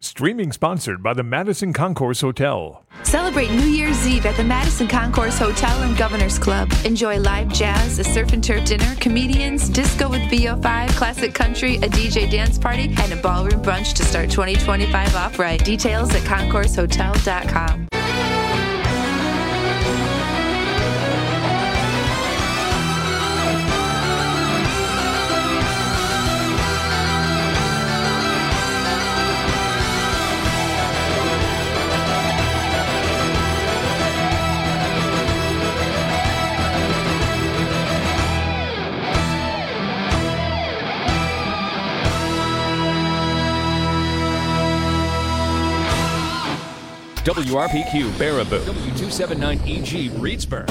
Streaming sponsored by the Madison Concourse Hotel. Celebrate New Year's Eve at the Madison Concourse Hotel and Governor's Club. Enjoy live jazz, a surf and turf dinner, comedians, disco with VO5, classic country, a DJ dance party, and a ballroom brunch to start 2025 off right. Details at concoursehotel.com. WRPQ Baraboo, W279EG Reedsburg.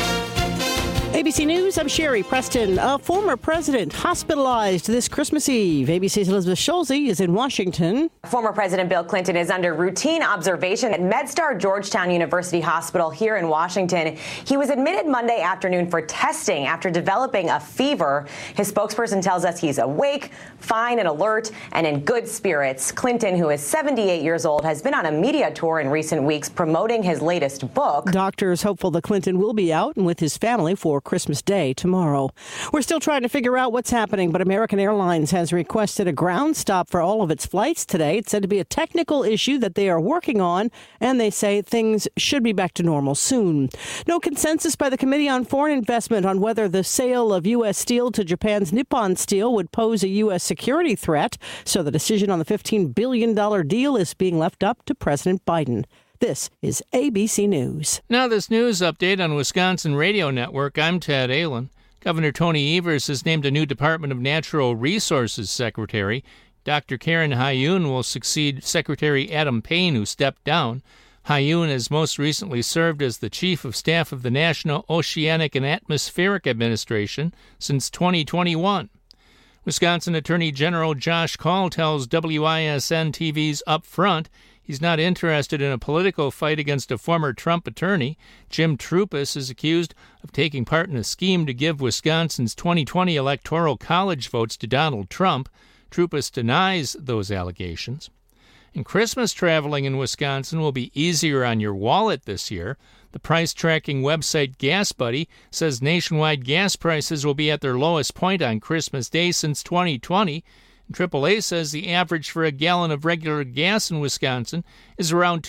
ABC News, I'm Sherry Preston. A former president hospitalized this Christmas Eve. ABC's Elizabeth Schulze is in Washington. Former President Bill Clinton is under routine observation at MedStar Georgetown University Hospital here in Washington. He was admitted Monday afternoon for testing after developing a fever. His spokesperson tells us he's awake, fine and alert, and in good spirits. Clinton, who is 78 years old, has been on a media tour in recent weeks promoting his latest book. Doctors hopeful that Clinton will be out and with his family for Christmas Day tomorrow. We're still trying to figure out what's happening, but American Airlines has requested a ground stop for all of its flights today. It's said to be a technical issue that they are working on, and they say things should be back to normal soon. No consensus by the Committee on Foreign Investment on whether the sale of U.S. steel to Japan's Nippon Steel would pose a U.S. security threat, so the decision on the $15 billion deal is being left up to President Biden. This is ABC News. Now this news update on Wisconsin Radio Network. I'm Ted Allen. Governor Tony Evers has named a new Department of Natural Resources secretary. Dr. Karen Hayun will succeed Secretary Adam Payne, who stepped down. Hayun has most recently served as the Chief of Staff of the National Oceanic and Atmospheric Administration since 2021. Wisconsin Attorney General Josh Kaul tells WISN-TV's Up Front he's not interested in a political fight against a former Trump attorney. Jim Troupis is accused of taking part in a scheme to give Wisconsin's 2020 Electoral College votes to Donald Trump. Troupis denies those allegations. And Christmas traveling in Wisconsin will be easier on your wallet this year. The price-tracking website GasBuddy says nationwide gas prices will be at their lowest point on Christmas Day since 2020. And AAA says the average for a gallon of regular gas in Wisconsin is around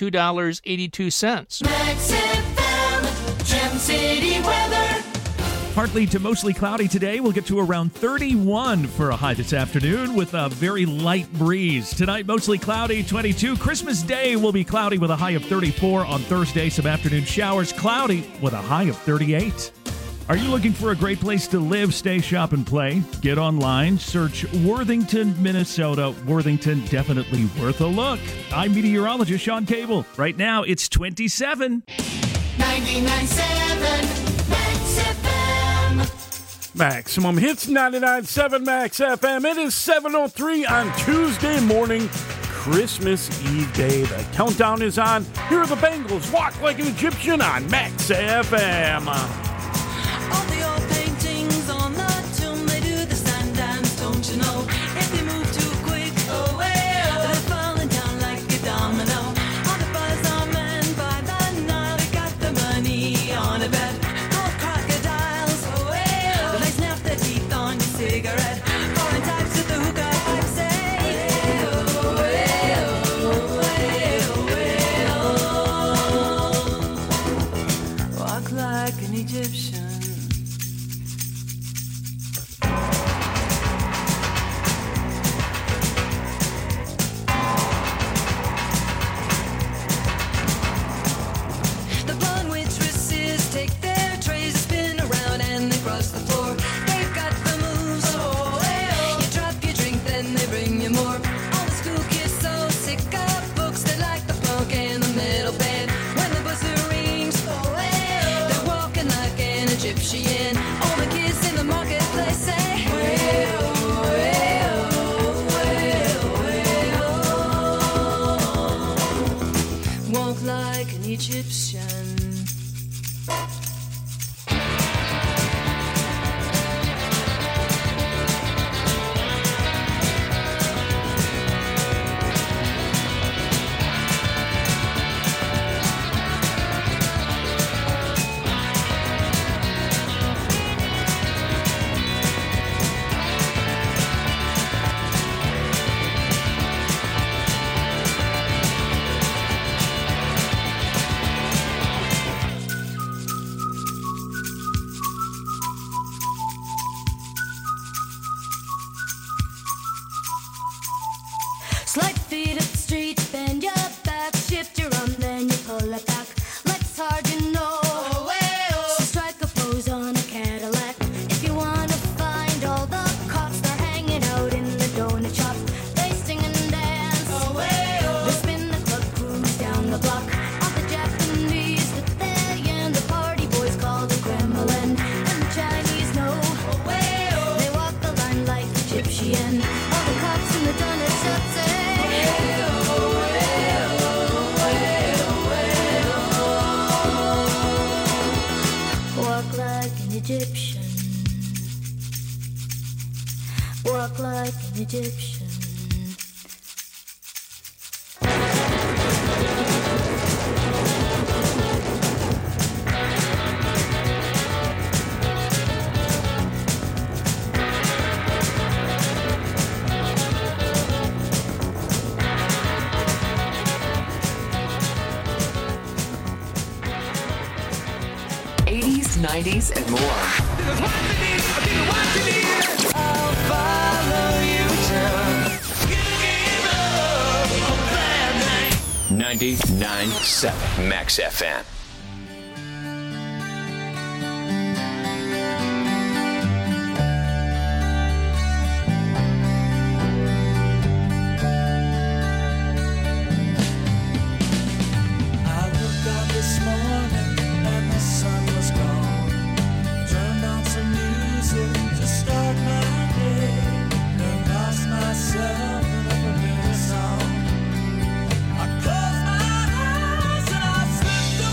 $2.82. Max FM, Gem City weather. Partly to mostly cloudy today. We'll get to around 31 for a high this afternoon with a very light breeze. Tonight, mostly cloudy, 22. Christmas Day will be cloudy with a high of 34. On Thursday, some afternoon showers, cloudy with a high of 38. Are you looking for a great place to live, stay, shop, and play? Get online, search Worthington, Minnesota. Worthington, definitely worth a look. I'm meteorologist Sean Cable. Right now, it's 27. 99.7 Max FM. Maximum Hits 99.7 Max FM. It is 7:03 on Tuesday morning, Christmas Eve day. The countdown is on. Here are the Bengals. Walk Like an Egyptian on Max FM. All the old paintings on the tomb, they do the sand dance, don't you know? If they move too quick, oh well, they're falling down like a domino. All the buzz on men by the Nile, they got the money on a bet. Gold crocodiles, oh well, they snap their teeth on your cigarette. Foreign types with the hookah pipe say, oh well, walk like an Egyptian. The blonde waitresses take their trays, spin around and they cross the floor. They've got the moves, oh well. You drop your drink, then they bring you more. All the school kids so sick of books, they like the punk and the metal band. When the buzzer rings, oh well, they're walking like an Egyptian. All the kids in the marketplace say, well, well, well, well. Walk like an Egyptian. Egyptian. '80s, '90s, and more. 99.7 Max FM. I woke up this morning and the sun was gone. Turned on some music to start my day. And lost myself in a familiar song. I closed my eyes and I slipped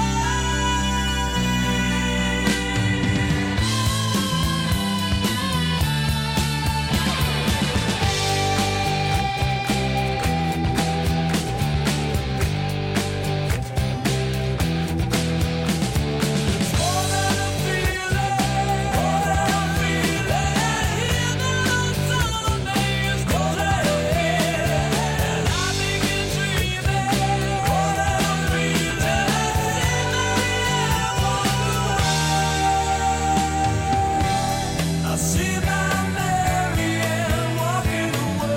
I see my Mary Ann walking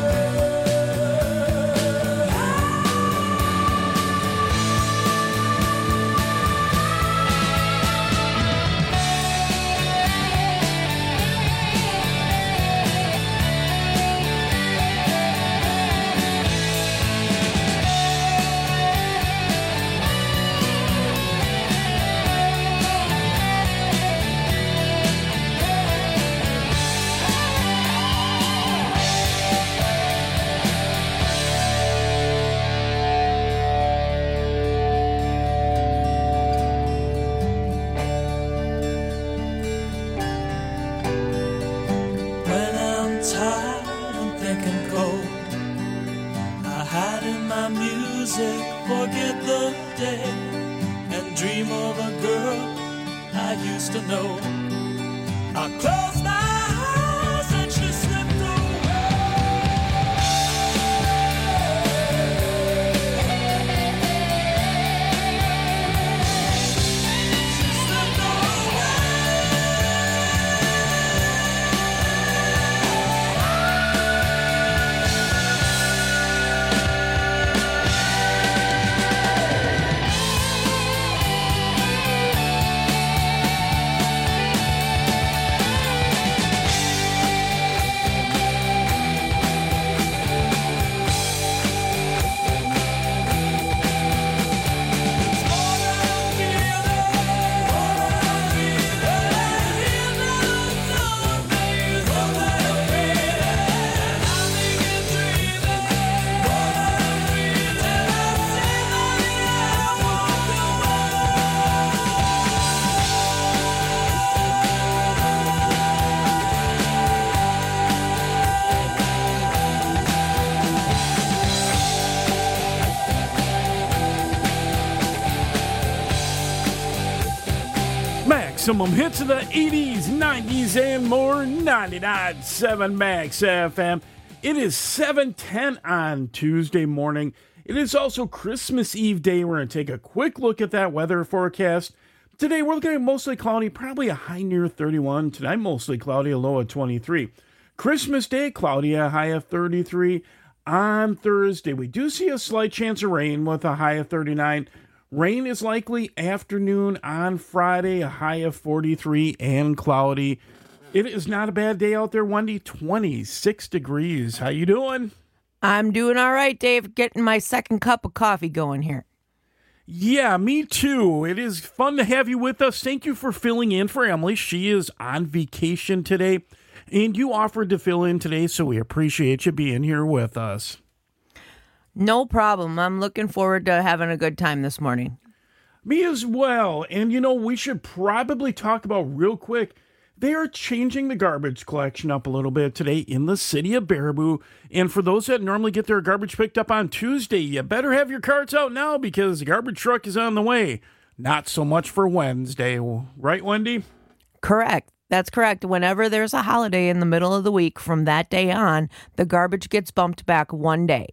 When I'm tired and thinking cold, I hide in my music, forget the day, and dream of a girl I used to know. I close my eyes and she slipped Maximum hits of the 80s, 90s, and more. 99.7 Max FM. It is 7:10 on Tuesday morning. It is also Christmas Eve day. We're going to take a quick look at that weather forecast. Today, we're looking at mostly cloudy, probably a high near 31. Tonight, mostly cloudy, a low of 23. Christmas Day, cloudy, a high of 33. On Thursday, we do see a slight chance of rain with a high of 39. Rain is likely afternoon on Friday, a high of 43 and cloudy. It is not a bad day out there, Wendy. 26 degrees. How you doing? I'm doing all right, Dave. Getting my second cup of coffee going here. Yeah, me too. It is fun to have you with us. Thank you for filling in for Emily. She is on vacation today, and you offered to fill in today, so we appreciate you being here with us. No problem. I'm looking forward to having a good time this morning. Me as well. And, you know, we should probably talk about real quick they are changing the garbage collection up a little bit today in the city of Baraboo. And for those that normally get their garbage picked up on Tuesday, you better have your carts out now because the garbage truck is on the way. Not so much for Wednesday. Right, Wendy? Correct. That's correct. Whenever there's a holiday in the middle of the week, from that day on, the garbage gets bumped back one day.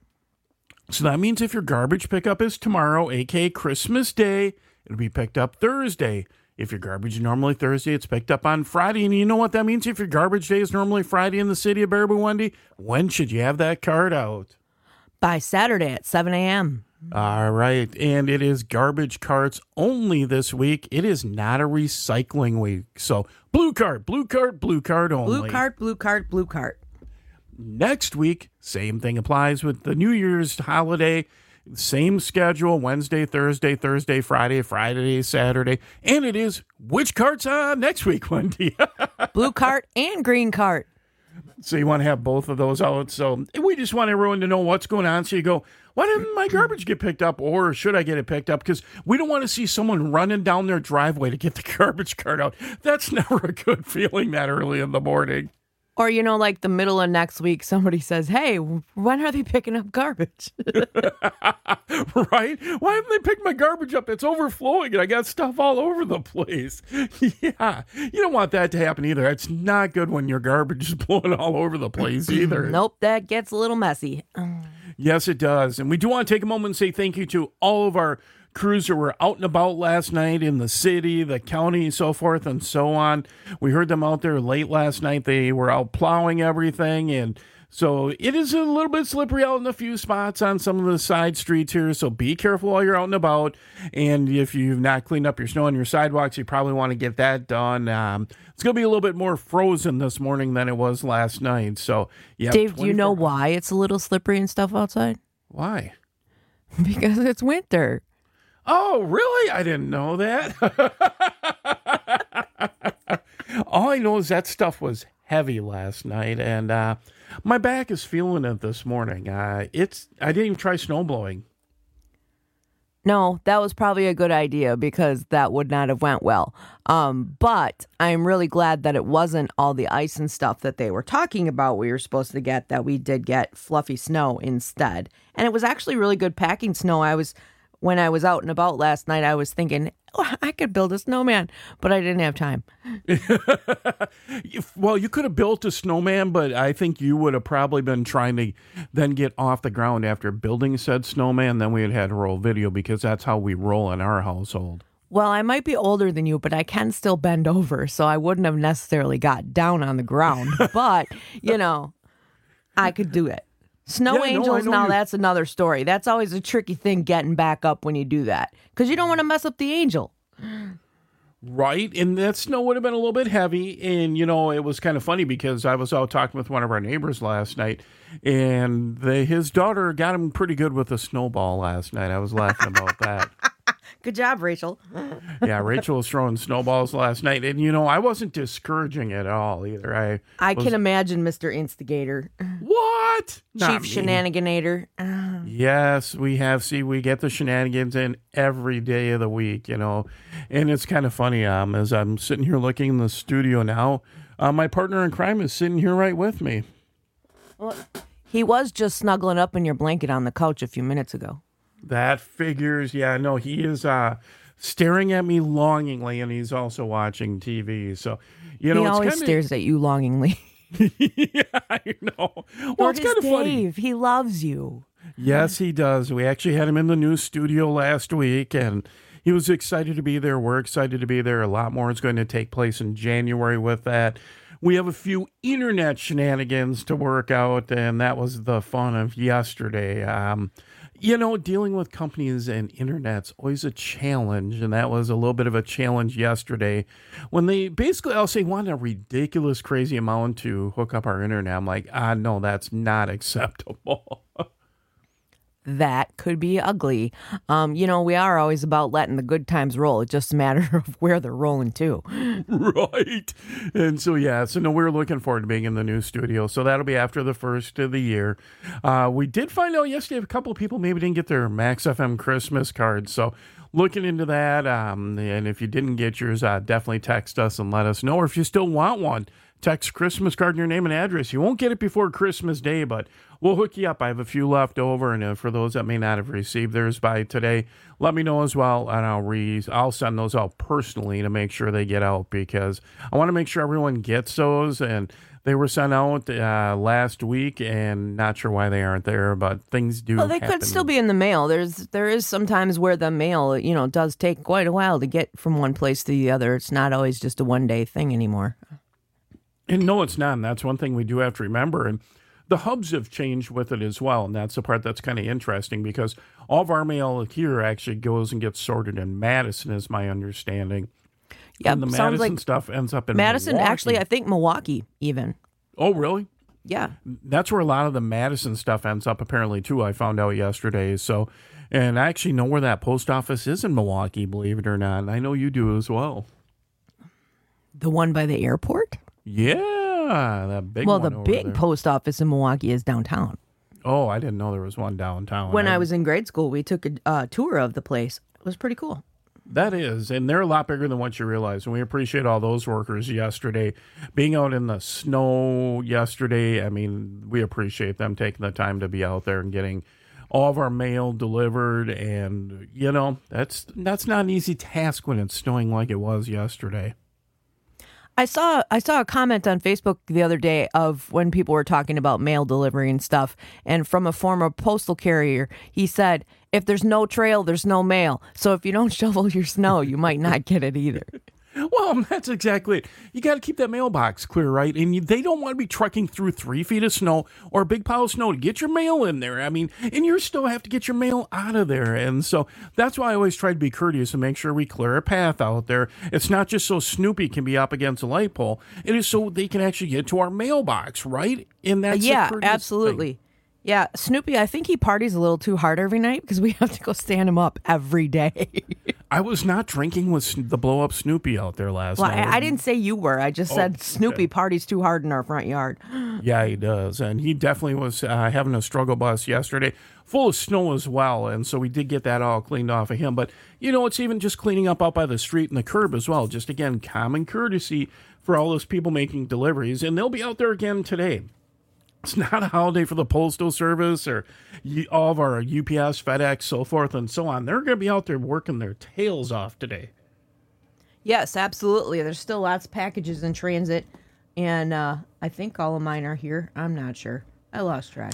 So that means if your garbage pickup is tomorrow, aka Christmas Day, it'll be picked up Thursday. If your garbage is normally Thursday, it's picked up on Friday. And you know what that means? If your garbage day is normally Friday in the city of Baraboo, Wendy, when should you have that cart out? By Saturday at 7 a.m. All right. And it is garbage carts only this week. It is not a recycling week. So blue cart, blue cart, blue cart only. Blue cart, blue cart, blue cart. Next week, same thing applies with the New Year's holiday. Same schedule, Wednesday, Thursday, Thursday, Friday, Friday, Saturday. And it is which cart's on next week, Wendy? Blue cart and green cart. So you want to have both of those out. So we just want everyone to know what's going on. So you go, why didn't my garbage get picked up? Or should I get it picked up? Because we don't want to see someone running down their driveway to get the garbage cart out. That's never a good feeling that early in the morning. Or, like the middle of next week, somebody says, hey, when are they picking up garbage? Right? Why haven't they picked my garbage up? It's overflowing and I got stuff all over the place. Yeah. You don't want that to happen either. It's not good when your garbage is blowing all over the place either. Nope, that gets a little messy. Yes, it does. And we do want to take a moment and say thank you to all of our crews that were out and about last night in the city, the county, so forth and so on. We heard them out there late last night. They were out plowing everything. And so it is a little bit slippery out in a few spots on some of the side streets here. So be careful while you're out and about. And if you've not cleaned up your snow on your sidewalks, you probably want to get that done. It's going to be a little bit more frozen this morning than it was last night. So, yeah. Dave, do you know why it's a little slippery and stuff outside? Why? Because it's winter. Oh, really? I didn't know that. All I know is that stuff was heavy last night, and my back is feeling it this morning. I didn't even try snowblowing. No, that was probably a good idea because that would not have went well. But I'm really glad that it wasn't all the ice and stuff that they were talking about we were supposed to get, that we did get fluffy snow instead. And it was actually really good packing snow. When I was out and about last night, I was thinking, I could build a snowman, but I didn't have time. Well, you could have built a snowman, but I think you would have probably been trying to then get off the ground after building said snowman. Then we had to roll video because that's how we roll in our household. Well, I might be older than you, but I can still bend over, so I wouldn't have necessarily got down on the ground. But, I could do it. Snow angels, now that's another story. That's always a tricky thing, getting back up when you do that. Because you don't want to mess up the angel. Right, and that snow would have been a little bit heavy, and, it was kind of funny because I was out talking with one of our neighbors last night, and his daughter got him pretty good with a snowball last night. I was laughing about that. Good job, Rachel. Yeah, Rachel was throwing snowballs last night, and, I wasn't discouraging it at all either. I can imagine Mr. Instigator. What? Chief Shenaniganator. Yes, we get the shenanigans in every day of the week, and it's kind of funny, as I'm sitting here looking in the studio now, my partner in crime is sitting here right with me. Well, he was just snuggling up in your blanket on the couch a few minutes ago. That figures. Yeah, no, he is staring at me longingly, and he's also watching TV. So, he always stares at you longingly. Yeah, I know. Well, it's kind of funny. Dave, he loves you. Yes, he does. We actually had him in the new studio last week, and he was excited to be there. We're excited to be there. A lot more is going to take place in January with that. We have a few internet shenanigans to work out, and that was the fun of yesterday. Dealing with companies and internet's always a challenge, and that was a little bit of a challenge yesterday when they basically, I'll say, want a ridiculous, crazy amount to hook up our internet. I'm like, no, that's not acceptable. that could be ugly. We are always about letting the good times roll. It's just a matter of where they're rolling to. Right. And so, we're looking forward to being in the new studio. So that'll be after the first of the year. We did find out yesterday a couple of people maybe didn't get their Max FM Christmas cards. So looking into that. And if you didn't get yours, definitely text us and let us know. Or if you still want one, text Christmas card and your name and address. You won't get it before Christmas Day, but we'll hook you up. I have a few left over, and for those that may not have received theirs by today, let me know as well, and I'll send those out personally to make sure they get out, because I want to make sure everyone gets those. And they were sent out last week, and not sure why they aren't there, but things do. Well, they could still be in the mail. There is sometimes where the mail, does take quite a while to get from one place to the other. It's not always just a one-day thing anymore. And no, it's not. And that's one thing we do have to remember. And the hubs have changed with it as well. And that's the part that's kind of interesting, because all of our mail here actually goes and gets sorted in Madison, is my understanding. Yeah, and the Madison stuff ends up in Madison. Milwaukee. Actually, I think Milwaukee even. Oh, really? Yeah. That's where a lot of the Madison stuff ends up, apparently, too. I found out yesterday. So, and I actually know where that post office is in Milwaukee, believe it or not. And I know you do as well. The one by the airport? Yeah, that big one. Well, the big post office in Milwaukee is downtown. Oh, I didn't know there was one downtown. When I was in grade school, we took a tour of the place. It was pretty cool. That is, and they're a lot bigger than what you realize. And we appreciate all those workers yesterday. Being out in the snow yesterday, I mean, we appreciate them taking the time to be out there and getting all of our mail delivered. And, that's not an easy task when it's snowing like it was yesterday. I saw a comment on Facebook the other day of when people were talking about mail delivery and stuff, and from a former postal carrier, he said, if there's no trail, there's no mail. So if you don't shovel your snow, you might not get it either. Well, that's exactly it. You got to keep that mailbox clear, right? And they don't want to be trucking through 3 feet of snow or a big pile of snow to get your mail in there. I mean, and you still have to get your mail out of there. And so that's why I always try to be courteous and make sure we clear a path out there. It's not just so Snoopy can be up against a light pole. It is so they can actually get to our mailbox, right? And that's yeah, absolutely. Thing. Yeah, Snoopy, I think he parties a little too hard every night because we have to go stand him up every day. I was not drinking with the blow-up Snoopy out there last night. I didn't say you were. I just said Snoopy parties too hard in our front yard. Yeah, he does. And he definitely was having a struggle bus yesterday, full of snow as well. And so we did get that all cleaned off of him. But, it's even just cleaning up out by the street and the curb as well. Just, again, common courtesy for all those people making deliveries. And they'll be out there again today. It's not a holiday for the Postal Service or all of our UPS, FedEx, so forth and so on. They're going to be out there working their tails off today. Yes, absolutely. There's still lots of packages in transit, and I think all of mine are here. I'm not sure. I lost track.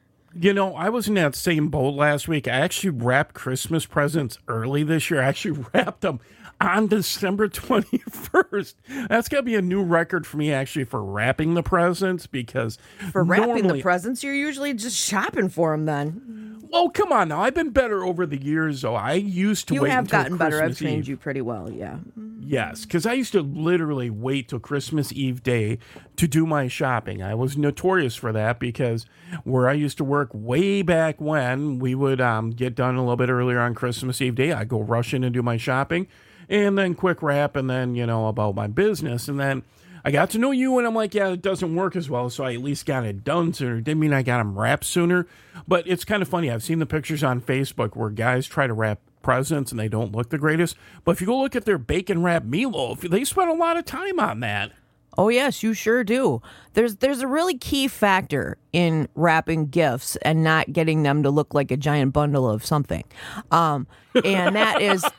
I was in that same boat last week. I actually wrapped Christmas presents early this year. I actually wrapped them on December 21st. That's got to be a new record for me, actually, for wrapping the presents, because for wrapping the presents, you're usually just shopping for them then. Oh, come on now. I've been better over the years, though. I used to wait until You have gotten better. Christmas I've trained Eve. you pretty well, yeah. Yes, because I used to literally wait till Christmas Eve day to do my shopping. I was notorious for that, because where I used to work way back when, we would get done a little bit earlier on Christmas Eve day. I'd go rush in and do my shopping, and then quick wrap, and then, about my business. And then I got to know you, and I'm like, yeah, it doesn't work as well, so I at least got it done sooner. Didn't mean I got them wrapped sooner, but it's kind of funny. I've seen the pictures on Facebook where guys try to wrap presents and they don't look the greatest. But if you go look at their bacon wrap meatloaf, they spent a lot of time on that. Oh, yes, you sure do. There's a really key factor in wrapping gifts and not getting them to look like a giant bundle of something. And that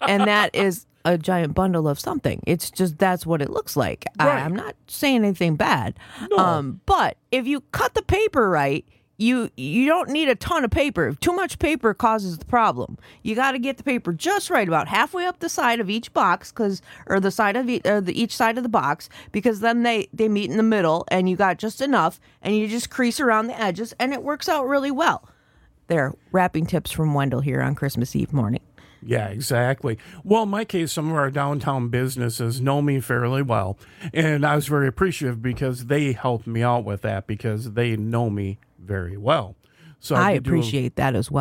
is a giant bundle of something. It's just, that's what it looks like. Right. I'm not saying anything bad. No. But if you cut the paper right, you don't need a ton of paper. Too much paper causes the problem. You got to get the paper just right, about halfway up the side of each box, or the side of each side of the box, because then they meet in the middle, and you got just enough, and you just crease around the edges, and it works out really well. There, wrapping tips from Wendell here on Christmas Eve morning. Yeah, exactly. Well, in my case, some of our downtown businesses know me fairly well, and I was very appreciative because they helped me out with that, because they know me very well. So I appreciate that as well.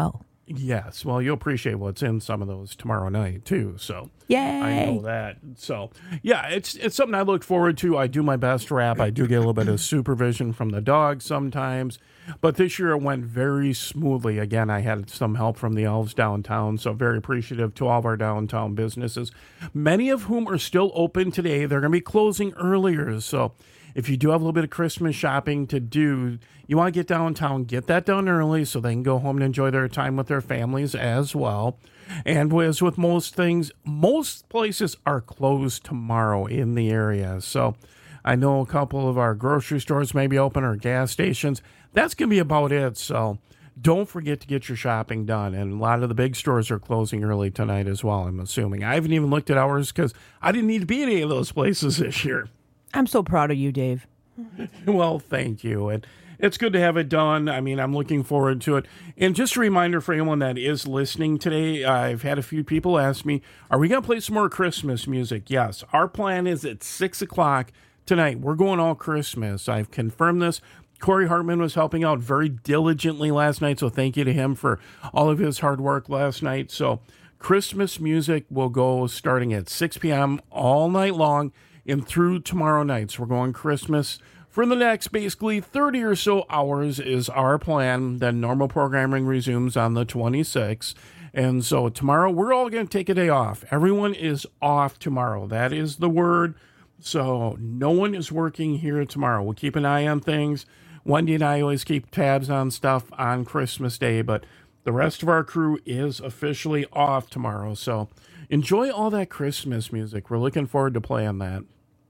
Yes, well, you'll appreciate what's in some of those tomorrow night, too, so. Yay! I know that. So, yeah, it's something I look forward to. I do my best to rap. I do get a little bit of supervision from the dog sometimes, but this year it went very smoothly. Again, I had some help from the elves downtown, so very appreciative to all of our downtown businesses, many of whom are still open today. They're going to be closing earlier, so if you do have a little bit of Christmas shopping to do, you want to get downtown, get that done early so they can go home and enjoy their time with their families as well. And as with most things, most places are closed tomorrow in the area. So I know a couple of our grocery stores may be open or gas stations. That's going to be about it. So don't forget to get your shopping done. And a lot of the big stores are closing early tonight as well, I'm assuming. I haven't even looked at hours because I didn't need to be at any of those places this year. I'm so proud of you, Dave. Well, thank you. And it's good to have it done. I mean, I'm looking forward to it. And just a reminder for anyone that is listening today, I've had a few people ask me, are we going to play some more Christmas music? Yes. Our plan is at 6 o'clock tonight. We're going all Christmas. I've confirmed this. Corey Hartman was helping out very diligently last night, so thank you to him for all of his hard work last night. So Christmas music will go starting at 6 p.m. all night long and through tomorrow night. So we're going Christmas for the next basically 30 or so hours is our plan. Then normal programming resumes on the 26th. And so tomorrow we're all going to take a day off. Everyone is off tomorrow. That is the word. So no one is working here tomorrow. We'll keep an eye on things. Wendy and I always keep tabs on stuff on Christmas Day, but the rest of our crew is officially off tomorrow. So enjoy all that Christmas music. We're looking forward to playing that.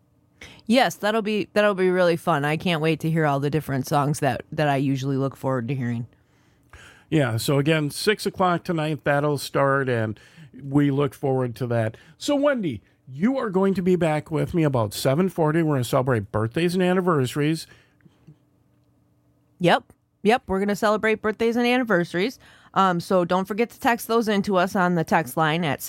Yes, that'll be really fun. I can't wait to hear all the different songs that I usually look forward to hearing. Yeah, so again, 6 o'clock tonight, that'll start, and we look forward to that. So, Wendy, you are going to be back with me about 7:40. We're going to celebrate birthdays and anniversaries. Yep, we're going to celebrate birthdays and anniversaries. So don't forget to text those into us on the text line at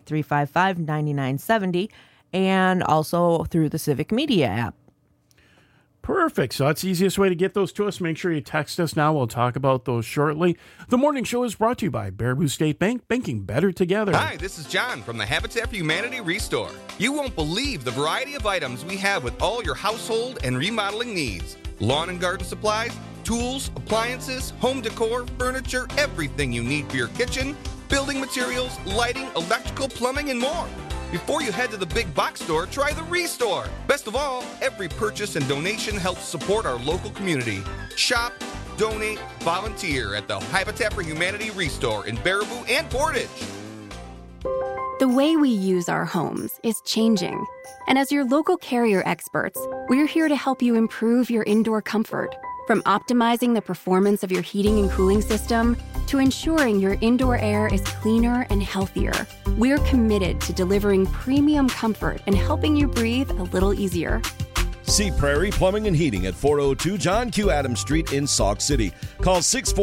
608-355-9970 and also through the Civic Media app. Perfect. So that's the easiest way to get those to us. Make sure you text us now. We'll talk about those shortly. The morning show is brought to you by Baraboo State Bank, banking better together. Hi, this is John from the Habitat for Humanity Restore. You won't believe the variety of items we have with all your household and remodeling needs. Lawn and garden supplies, tools, appliances, home decor, furniture, everything you need for your kitchen, building materials, lighting, electrical, plumbing, and more. Before you head to the big box store, try the Restore. Best of all, every purchase and donation helps support our local community. Shop, donate, volunteer at the Habitat for Humanity Restore in Baraboo and Portage. The way we use our homes is changing. And as your local Carrier experts, we're here to help you improve your indoor comfort. From optimizing the performance of your heating and cooling system to ensuring your indoor air is cleaner and healthier, we're committed to delivering premium comfort and helping you breathe a little easier. See Prairie Plumbing and Heating at 402 John Q. Adams Street in Sauk City. Call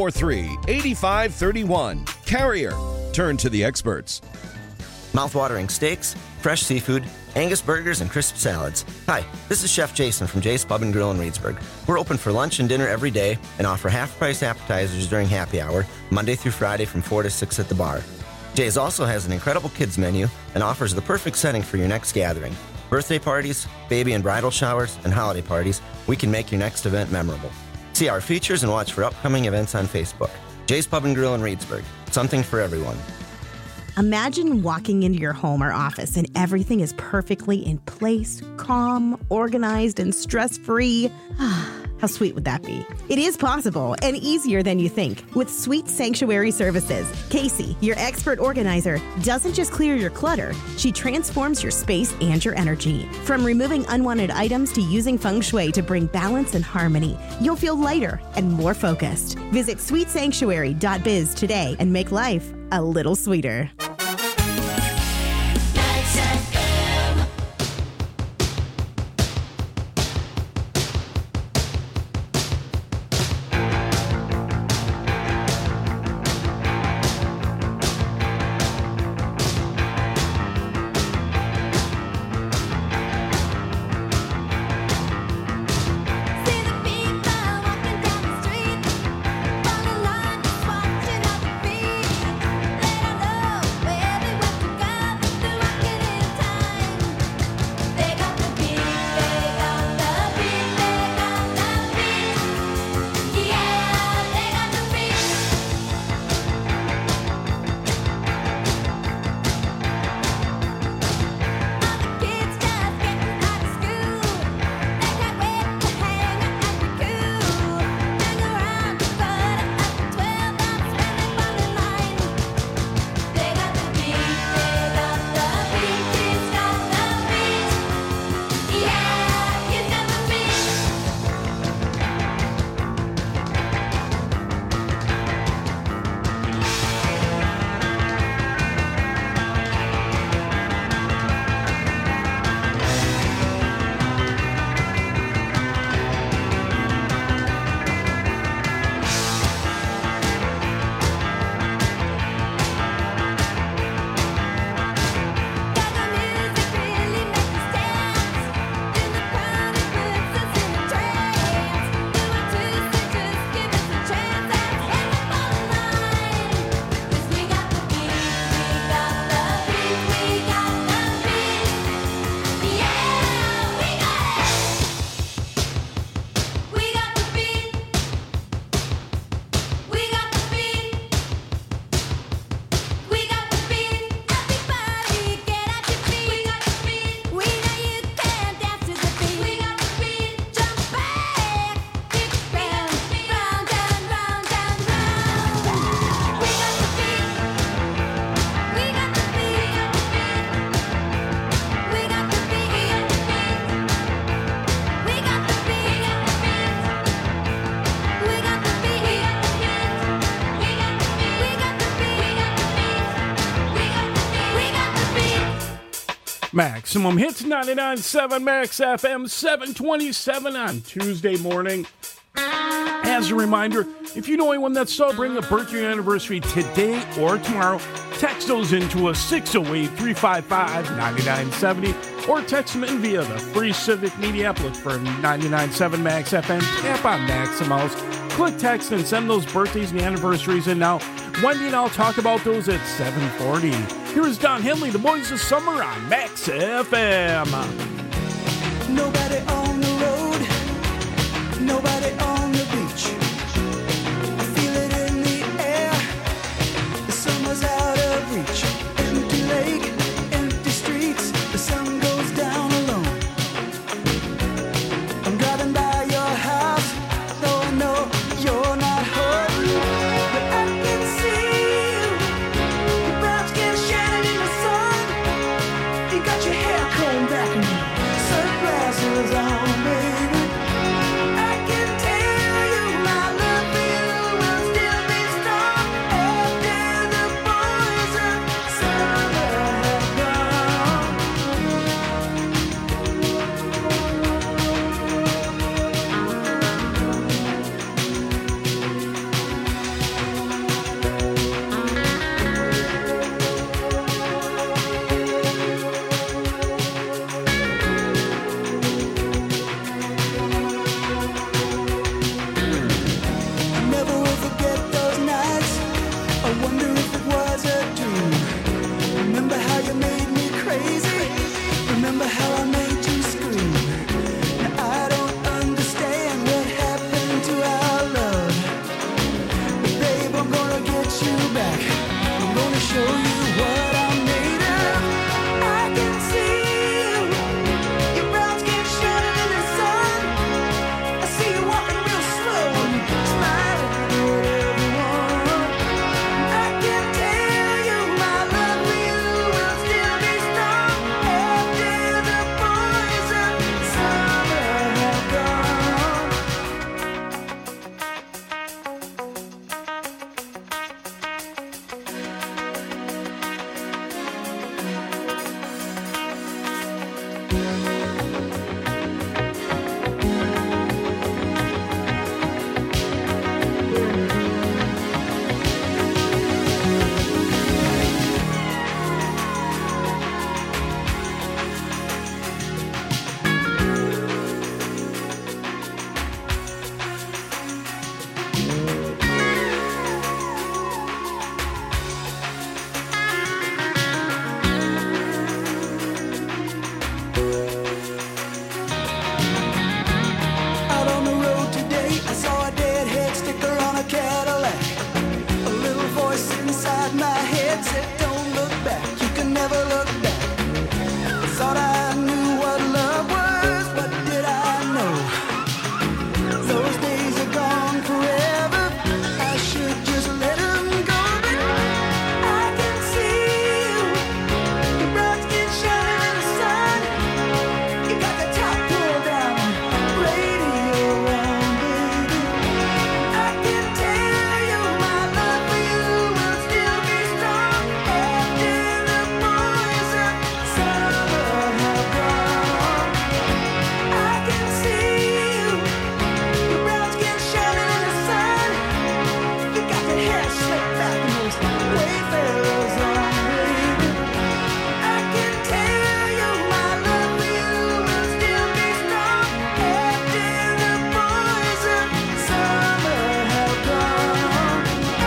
643-8531. Carrier. Turn to the experts. Mouth-watering steaks, fresh seafood, Angus burgers, and crisp salads. Hi, this is Chef Jason from Jay's Pub and Grill in Reedsburg. We're open for lunch and dinner every day and offer half-price appetizers during happy hour, Monday through Friday from 4 to 6 at the bar. Jay's also has an incredible kids menu and offers the perfect setting for your next gathering. Birthday parties, baby and bridal showers, and holiday parties, we can make your next event memorable. See our features and watch for upcoming events on Facebook. Jay's Pub and Grill in Reedsburg. Something for everyone. Imagine walking into your home or office and everything is perfectly in place, calm, organized, and stress-free. How sweet would that be? It is possible and easier than you think with Sweet Sanctuary Services. Casey, your expert organizer, doesn't just clear your clutter. She transforms your space and your energy. From removing unwanted items to using feng shui to bring balance and harmony, you'll feel lighter and more focused. Visit sweetsanctuary.biz today and make life a little sweeter. Maximum Hits 99.7 Max FM 727 on Tuesday morning. As a reminder, if you know anyone that's celebrating a birthday anniversary today or tomorrow, text those into a 608-355-9970 or text them in via the free Civic Media app. Look for 99.7 Max FM. Tap on Maximals. Click text and send those birthdays and anniversaries in now. Wendy and I'll talk about those at 7:40. Here is Don Henley, The Boys of Summer on Max FM. Nobody on the road, nobody on the beach. I feel it in the air, the summer's out of reach. Empty lake, empty streets, the sun goes down alone. I'm driving by your house, though I know you're not home. But I can see you, your brown skin shining in the sun. You got your hair combed back and sunglasses on, baby. I can tell you my love for you will still be strong after the boys of summer have gone. I never will forget those nights. I wonder if it was a dream. Remember how you made me crazy? Remember how I made you scream? Now I don't understand what happened to our love. But babe, I'm gonna get you back. I'm gonna show you what I'm made of. I can see you, your brown skin shining in the sun. I see you walking real slow and smiling at everyone. I can tell you my love for you will still be strong after the boys of summer have gone. Out on the road today, I saw a deadhead sticker on a Cadillac. A little voice inside my head said, don't look back, you can never look back. I thought I knew what love was, what did I know? Those days are gone forever, I should just let them go. But I can see you, your brown skin shining in the sun. You got the top pulled down, radio on, baby. I can tell you my love for you will still be strong after the boys of summer have gone. I can see you, your brown skin shining in the sun. You got that hair slicked back and those wayfarers on, baby. I can tell you my love for you will still be strong after the boys of summer have gone.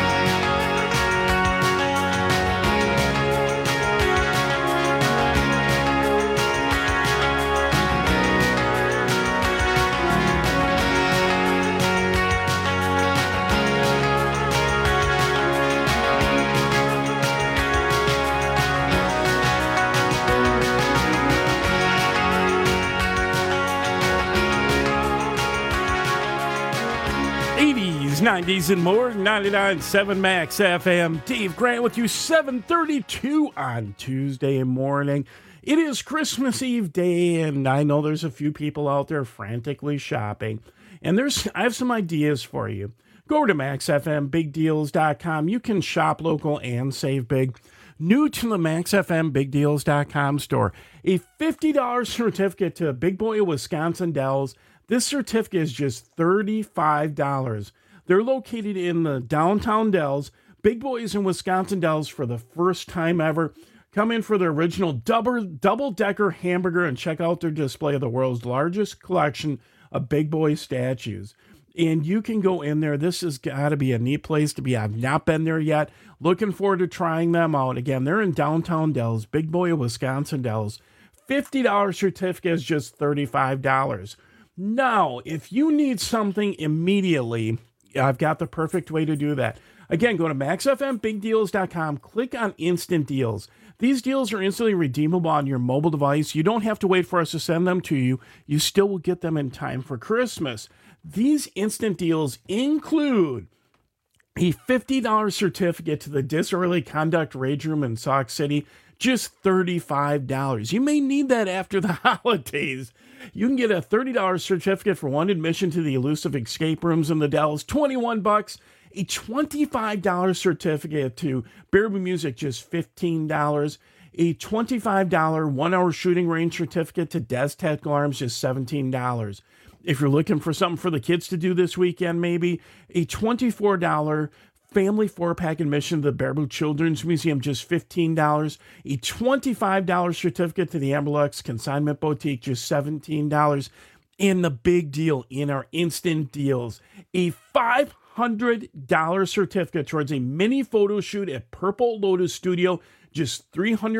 '80s, '90s, and more. 99.7 Max FM. Dave Grant with you, 7:32 on Tuesday morning. It is Christmas Eve day, and I know there's a few people out there frantically shopping. And I have some ideas for you. Go to MaxFMBigDeals.com. You can shop local and save big. new to the MaxFMBigDeals.com store. A $50 certificate to Big Boy of Wisconsin Dells. This certificate is just $35. They're located in the downtown Dells. Big Boys in Wisconsin Dells for the first time ever. Come in for their original double-decker hamburger and check out their display of the world's largest collection of Big Boy statues. And you can go in there. This has got to be a neat place to be. I've not been there yet. Looking forward to trying them out. Again, they're in downtown Dells, Big Boy of Wisconsin Dells. $50 certificate is just $35. Now, if you need something immediately, I've got the perfect way to do that. Again, go to MaxFMBigDeals.com, click on Instant Deals. These deals are instantly redeemable on your mobile device. You don't have to wait for us to send them to you. You still will get them in time for Christmas. These instant deals include a $50 certificate to the Disorderly Conduct Rage Room in Sauk City, just $35. You may need that after the holidays. You can get a $30 certificate for one admission to the elusive escape rooms in the Dells, $21. A $25 certificate to Baraboo Music, just $15. A $25 1-hour shooting range certificate to Des Tactical Arms, just $17. If you're looking for something for the kids to do this weekend, maybe a $24 family 4-pack admission to the Baraboo Children's Museum, just $15. A $25 certificate to the Amberlux Consignment Boutique, just $17. And the big deal in our instant deals, a $500 certificate towards a mini photo shoot at Purple Lotus Studio, just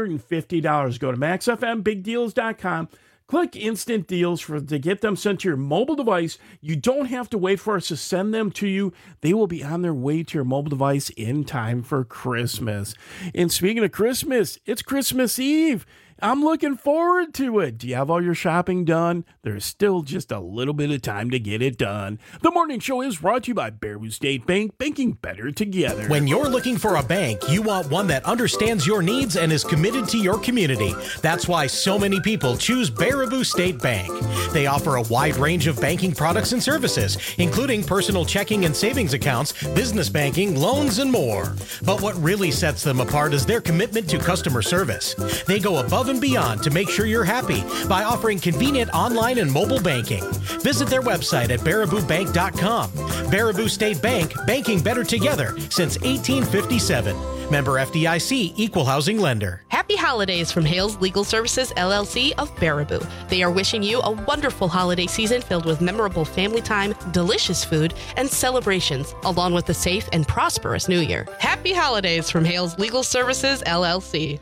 $350. Go to MaxFMBigDeals.com. Click Instant Deals to get them sent to your mobile device. You don't have to wait for us to send them to you. They will be on their way to your mobile device in time for Christmas. And speaking of Christmas, it's Christmas Eve. I'm looking forward to it. Do you have all your shopping done? There's still just a little bit of time to get it done. The morning show is brought to you by Baraboo State Bank, banking better together. When you're looking for a bank, you want one that understands your needs and is committed to your community. That's why so many people choose Baraboo State Bank. They offer a wide range of banking products and services, including personal checking and savings accounts, business banking, loans, and more. But what really sets them apart is their commitment to customer service. They go above and beyond to make sure you're happy by offering convenient online and mobile banking. Visit their website at baraboobank.com. Baraboo State Bank, banking better together since 1857. Member FDIC, Equal Housing Lender. Happy holidays from Hales Legal Services, LLC of Baraboo. They are wishing you a wonderful holiday season filled with memorable family time, delicious food, and celebrations, along with a safe and prosperous new year. Happy holidays from Hales Legal Services, LLC.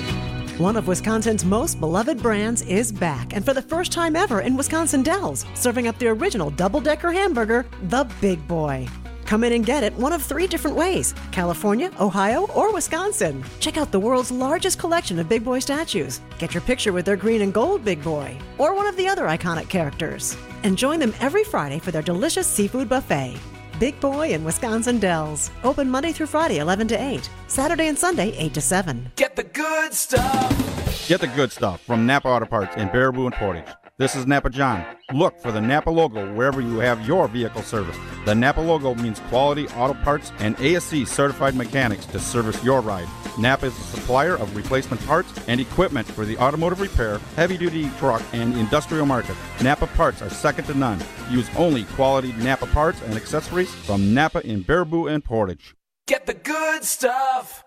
One of Wisconsin's most beloved brands is back, and for the first time ever in Wisconsin Dells, serving up the original double-decker hamburger, the Big Boy. Come in and get it one of 3 different ways: California, Ohio, or Wisconsin. Check out the world's largest collection of Big Boy statues. Get your picture with their green and gold Big Boy, or one of the other iconic characters. And join them every Friday for their delicious seafood buffet. Big Boy in Wisconsin Dells. Open Monday through Friday, 11 to 8. Saturday and Sunday, 8 to 7. Get the good stuff. Get the good stuff from Napa Auto Parts in Baraboo and Portage. This is Napa John. Look for the Napa logo wherever you have your vehicle serviced. The Napa logo means quality auto parts and ASC certified mechanics to service your ride. Napa is a supplier of replacement parts and equipment for the automotive repair, heavy-duty truck, and industrial market. Napa parts are second to none. Use only quality Napa parts and accessories from Napa in Baraboo and Portage. Get the good stuff.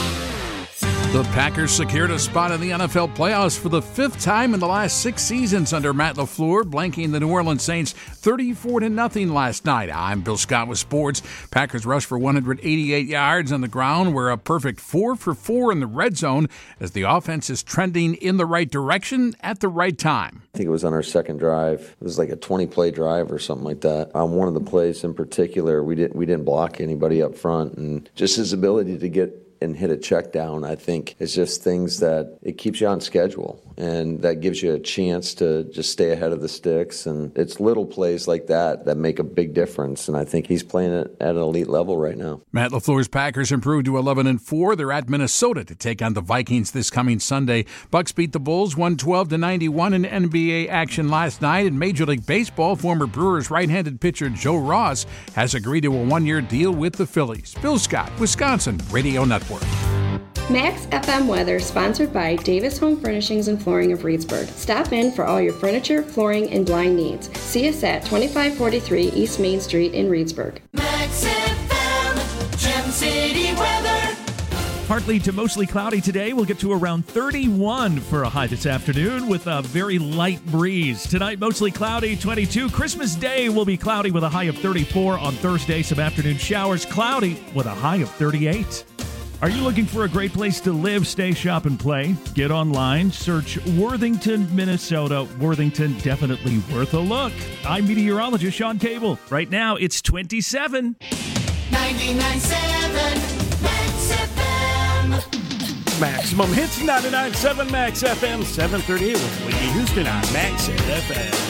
The Packers secured a spot in the NFL playoffs for the 5th time in the last 6 seasons under Matt LaFleur, blanking the New Orleans Saints 34-0 last night. I'm Bill Scott with sports. Packers rushed for 188 yards on the ground, were a perfect 4 for 4 in the red zone as the offense is trending in the right direction at the right time. I think it was on our second drive. It was like a 20-play drive or something like that. On one of the plays in particular, we didn't block anybody up front, and just his ability to get and hit a check down, I think, is just things that it keeps you on schedule, and that gives you a chance to just stay ahead of the sticks. And it's little plays like that that make a big difference, and I think he's playing it at an elite level right now. Matt LaFleur's Packers improved to 11-4. They're at Minnesota to take on the Vikings this coming Sunday. Bucks beat the Bulls 112-91 in NBA action last night. In Major League Baseball, former Brewers right-handed pitcher Joe Ross has agreed to a 1-year deal with the Phillies. Bill Scott, Wisconsin Radio Network. Max FM weather sponsored by Davis Home Furnishings and Flooring of Reedsburg. Stop in for all your furniture, flooring, and blind needs. See us at 2543 East Main Street in Reedsburg. Max FM, Gem City weather. Partly to mostly cloudy today. We'll get to around 31 for a high this afternoon with a very light breeze. Tonight, mostly cloudy, 22. Christmas Day will be cloudy with a high of 34. On Thursday, some afternoon showers, cloudy with a high of 38. Are you looking for a great place to live, stay, shop, and play? Get online, search Worthington, Minnesota. Worthington, definitely worth a look. I'm meteorologist Sean Cable. Right now, it's 27. 99.7 Max FM. Maximum Hits 99.7 Max FM 738 with Whitney Houston on Max FM.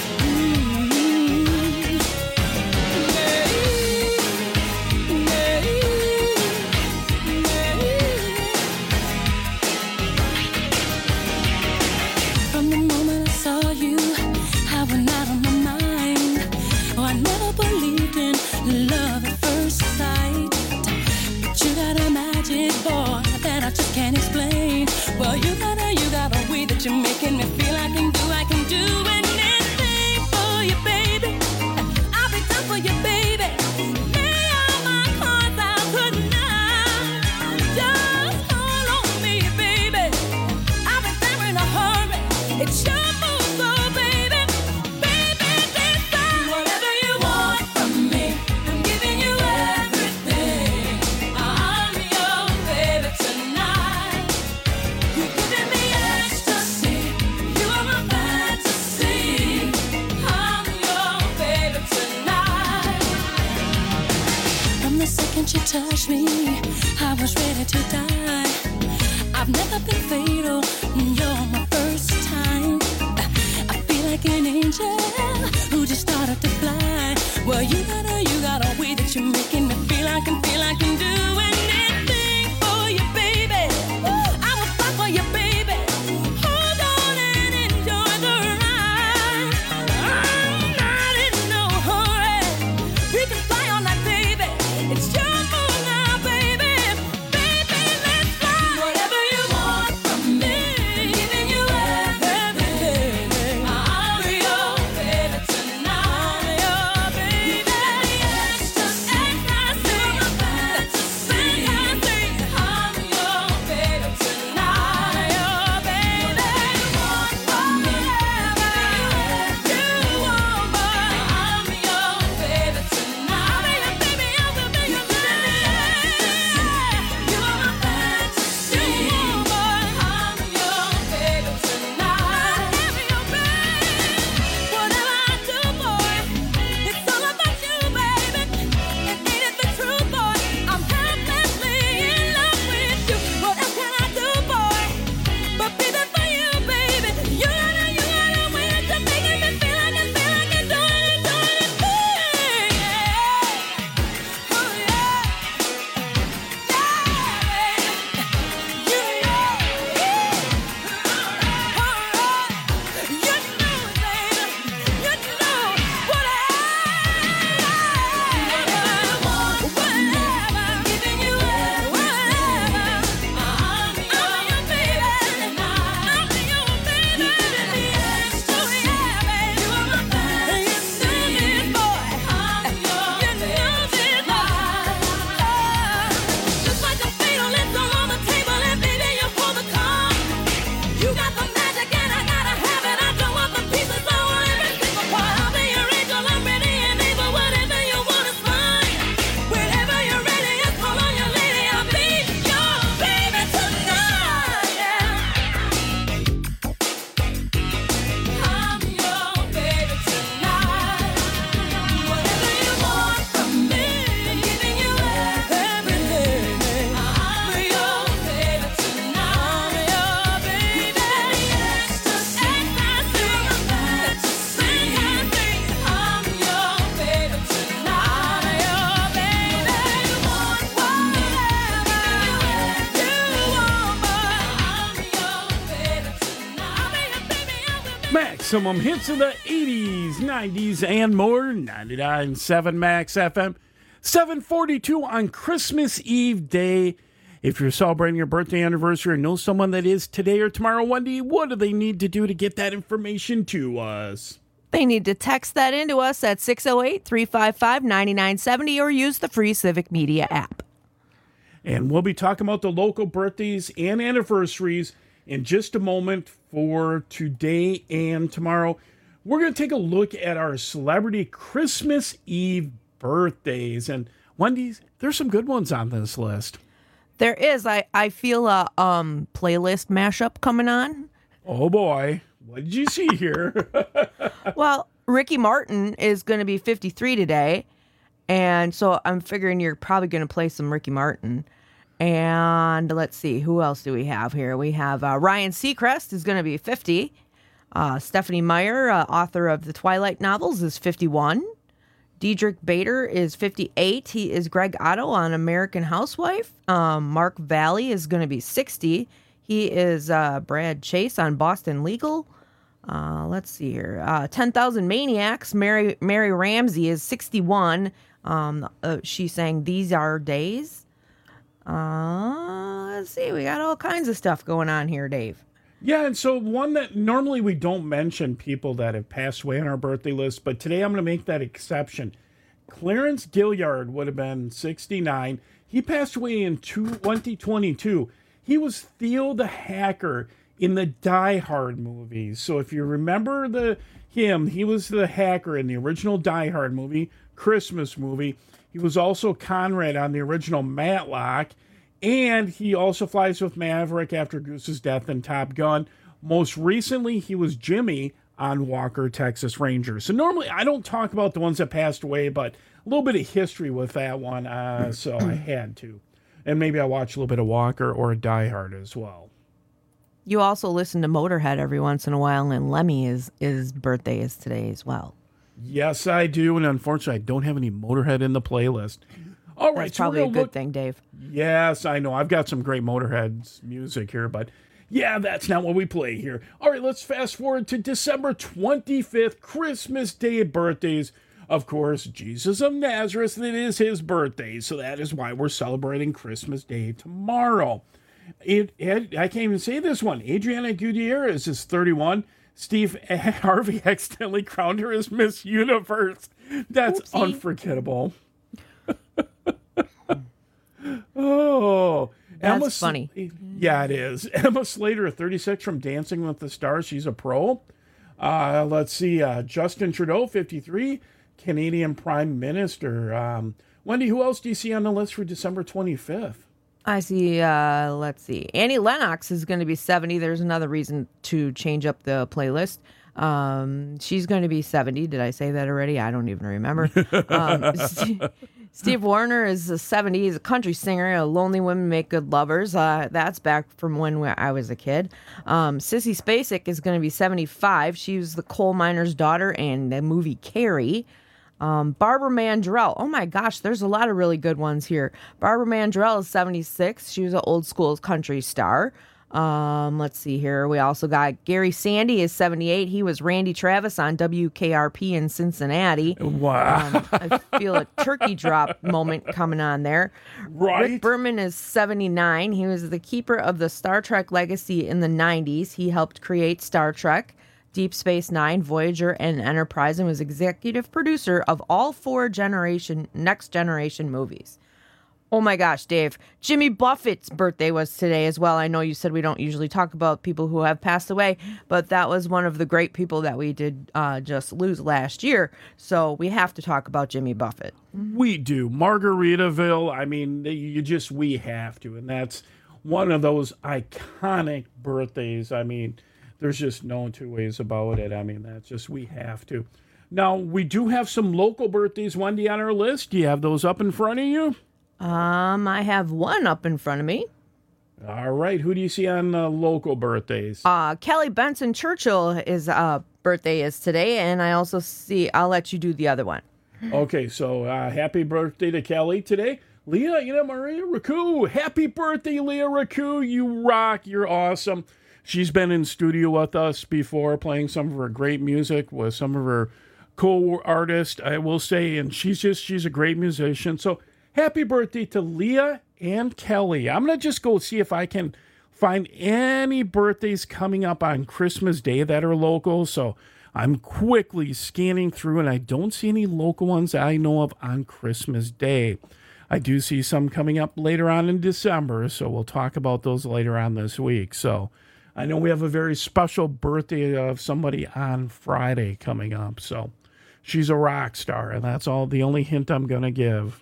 From the moment I saw you, I went out of my mind. Oh, I never believed in love at first sight. But you got a magic, boy, that I just can't explain. Well, you got a way that you're making me feel I can do anything for you, baby. I'll be done for you, baby. Lay all my cards out tonight. Just call on me, baby. I'll be there in a hurry. It's your move, so baby, baby, decide whatever you want from me. I'm giving you everything. I'm your baby tonight. You're giving me ecstasy. You are my fantasy. I'm your baby tonight. From the second you touched me, I was ready to die. I've never been fatal. You're my first time. I feel like an angel who just started to fly. Well, you got a way that you're making me feel I can do anything for you, baby. I will fight for you, baby. Hold on and enjoy the ride. I'm not in no hurry. We can fly all night, baby. It's your move now, baby. Baby, let's fly. Whatever you want from me, giving you everything. I'm your baby tonight. Your baby, ecstasy. My fantasy. I'm your baby tonight. Your baby, want whatever you want, but I'm your baby tonight. I'm your baby, I will be your baby. You are my fantasy, but I'm your baby tonight. I'm your baby. Whatever I do, boy, it's all about you, baby. And ain't it the truth, boy? I'm helplessly in love with you. What else can I do, boy, but be there for you, baby? You got a way to making me feel I can do anything. Oh yeah, just like a fatal list on the table, and baby, you hold the card. You got the magic and I gotta have it. I don't want the pieces, I want every single part. I'll be your angel, I'm ready and able. Whatever you want is mine. Whenever you're ready, just call on your lady. I'll be your baby tonight. Yeah. I'm your baby tonight. Whatever you want from me, I'm giving you everything. I'm your baby tonight. I'm your baby. Ecstasy. My fantasy. I'm your baby tonight. I'm your baby. Want whatever you want, but I'm your baby tonight. Maximum hits of the 80s, 90s, and more. 99.7 Max FM. 7:42 on Christmas Eve day. If you're celebrating your birthday anniversary or know someone that is today or tomorrow, Wendy, what do they need to do to get that information to us? They need to text that into us at 608-355-9970 or use the free Civic Media app. And we'll be talking about the local birthdays and anniversaries in just a moment for today and tomorrow. We're going to take a look at our celebrity Christmas Eve birthdays. And Wendy, there's some good ones on this list. There is. I feel a playlist mashup coming on. Oh, boy. What did you see here? Well, Ricky Martin is going to be 53 today. And so I'm figuring you're probably going to play some Ricky Martin. And let's see, who else do we have here? We have Ryan Seacrest is going to be 50. Stephanie Meyer, author of the Twilight novels, is 51. Diedrich Bader is 58. He is Greg Otto on American Housewife. Mark Valley is going to be 60. He is Brad Chase on Boston Legal. Let's see here. 10,000 Maniacs. Mary Ramsey is 61. She sang These Are Days. Let's see. We got all kinds of stuff going on here, Dave. Yeah, and so one that normally we don't mention people that have passed away on our birthday list, but today I'm going to make that exception. Clarence Gilliard would have been 69. He passed away in 2022. He was Theo the Hacker in the Die Hard movies. So if you remember him, he was the hacker in the original Die Hard movie, Christmas movie. He was also Conrad on the original Matlock. And he also flies with Maverick after Goose's death in Top Gun. Most recently, he was Jimmy on Walker, Texas Ranger. So normally I don't talk about the ones that passed away, but a little bit of history with that one. So I had to. And maybe I watch a little bit of Walker or Die Hard as well. You also listen to Motorhead every once in a while, and Lemmy's birthday is today as well. Yes, I do. And unfortunately, I don't have any Motorhead in the playlist. All right, that's probably a good thing, Dave. Yes, I know. I've got some great Motorhead's music here, but yeah, that's not what we play here. All right, let's fast forward to December 25th, Christmas Day birthdays. Of course, Jesus of Nazareth, it is his birthday, so that is why we're celebrating Christmas Day tomorrow. I can't even say this one. Adriana Gutierrez is 31. Steve Harvey accidentally crowned her as Miss Universe. That's Oopsie. Unforgettable. Oh, that's funny. Yeah, it is. Emma Slater, 36, from Dancing with the Stars. She's a pro. Let's see. Justin Trudeau, 53, Canadian Prime Minister. Wendy, who else do you see on the list for December 25th? I see, let's see. Annie Lennox is going to be 70. There's another reason to change up the playlist. She's going to be 70. Did I say that already? I don't even remember. Steve Wariner is 70. He's a country singer. Lonely Women Make Good Lovers. That's back from when I was a kid. Sissy Spacek is going to be 75. She was the coal miner's daughter in the movie Carrie. Barbara Mandrell. Oh my gosh, there's a lot of really good ones here. Barbara Mandrell is 76. She was an old school country star. Let's see here. We also got Gary Sandy is 78. He was Randy Travis on WKRP in Cincinnati. Wow. I feel a turkey drop moment coming on there. Right. Rick Berman is 79. He was the keeper of the Star Trek legacy in the 90s. He helped create Star Trek, Deep Space Nine, Voyager, and Enterprise, and was executive producer of all 4 Next Generation movies. Oh my gosh, Dave. Jimmy Buffett's birthday was today as well. I know you said we don't usually talk about people who have passed away, but that was one of the great people that we did just lose last year. So we have to talk about Jimmy Buffett. We do. Margaritaville, I mean, we have to. And that's one of those iconic birthdays. I mean, there's just no two ways about it. I mean, that's just, we have to. Now, we do have some local birthdays, Wendy, on our list. Do you have those up in front of you? I have one up in front of me. All right. Who do you see on local birthdays? Kelly Benson Churchill is birthday is today, and I also see, I'll let you do the other one. Okay, so happy birthday to Kelly today. Leah, Maria Raku. Happy birthday, Leah Raku. You rock. You're awesome. She's been in studio with us before, playing some of her great music with some of her co-artists, I will say, and she's a great musician. So happy birthday to Leah and Kelly. I'm going to just go see if I can find any birthdays coming up on Christmas Day that are local. So I'm quickly scanning through, and I don't see any local ones that I know of on Christmas Day. I do see some coming up later on in December, so we'll talk about those later on this week. So I know we have a very special birthday of somebody on Friday coming up. So she's a rock star, and that's all the only hint I'm going to give.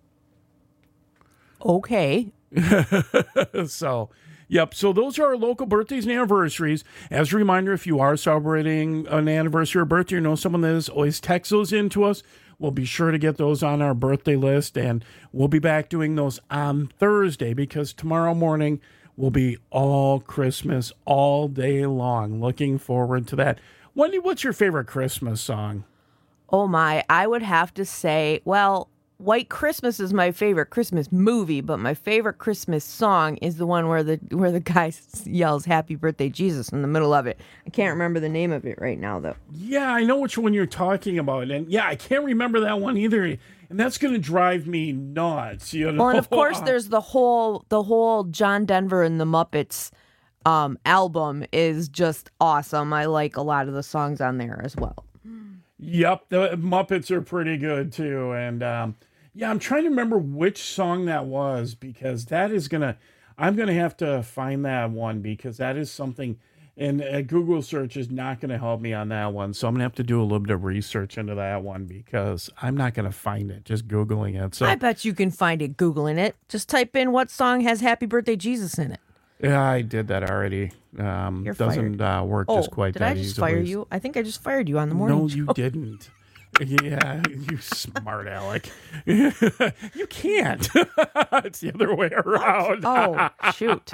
Okay. So, yep. So those are our local birthdays and anniversaries. As a reminder, if you are celebrating an anniversary or birthday, or know someone that is, always text those in to us. We'll be sure to get those on our birthday list, and we'll be back doing those on Thursday because tomorrow morning will be all Christmas all day long. Looking forward to that. Wendy, what's your favorite Christmas song? Oh my, I would have to say, well, White Christmas is my favorite Christmas movie, but my favorite Christmas song is the one where the guy yells "Happy Birthday, Jesus" in the middle of it. I can't remember the name of it right now, though. Yeah, I know which one you're talking about, and yeah, I can't remember that one either, and that's going to drive me nuts. You know? Well, and of course, there's the whole John Denver and the Muppets album is just awesome. I like a lot of the songs on there as well. Yep, the Muppets are pretty good too, and yeah, I'm trying to remember which song that was because I'm gonna have to find that one because that is something, and a Google search is not gonna help me on that one, so I'm gonna have to do a little bit of research into that one because I'm not gonna find it just Googling it. So I bet you can find it Googling it. Just type in what song has "Happy Birthday, Jesus" in it. Yeah, I did that already. You're doesn't work just quite did that I just easily. fire you? I think I just fired you on the morning show. No, you didn't. Yeah, you smart aleck. You can't. It's the other way around. Oh, shoot.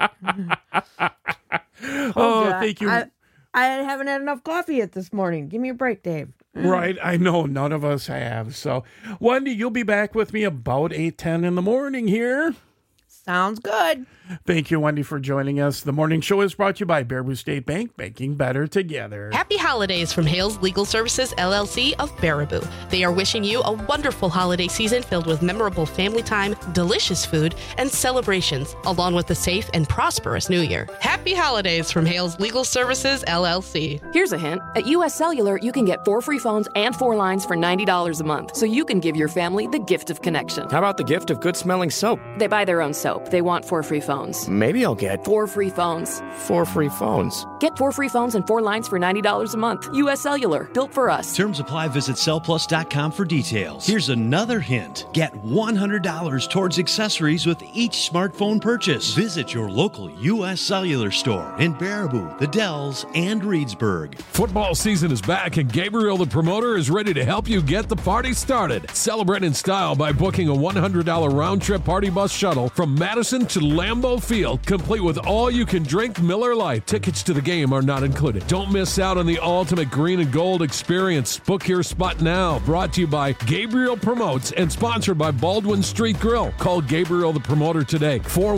Thank you. I haven't had enough coffee yet this morning. Give me a break, Dave. Right, I know. None of us have. So, Wendy, you'll be back with me about 8:10 in the morning here. Sounds good. Thank you, Wendy, for joining us. The morning show is brought to you by Baraboo State Bank, banking better together. Happy holidays from Hales Legal Services, LLC of Baraboo. They are wishing you a wonderful holiday season filled with memorable family time, delicious food, and celebrations, along with a safe and prosperous new year. Happy holidays from Hales Legal Services, LLC. Here's a hint. At U.S. Cellular, you can get 4 free phones and 4 lines for $90 a month, so you can give your family the gift of connection. How about the gift of good-smelling soap? They buy their own soap. They want 4 free phones. Maybe I'll get 4 free phones. 4 free phones. Get 4 free phones and 4 lines for $90 a month. U.S. Cellular, built for us. Terms apply. Visit cellplus.com for details. Here's another hint. Get $100 towards accessories with each smartphone purchase. Visit your local U.S. Cellular store in Baraboo, The Dells, and Reedsburg. Football season is back, and Gabriel the Promoter is ready to help you get the party started. Celebrate in style by booking a $100 round-trip party bus shuttle from Madison to Lambeau Field, complete with all-you-can-drink Miller Lite. Tickets to the game are not included. Don't miss out on the ultimate green and gold experience. Book your spot now. Brought to you by Gabriel Promotes and sponsored by Baldwin Street Grill. Call Gabriel the Promoter today,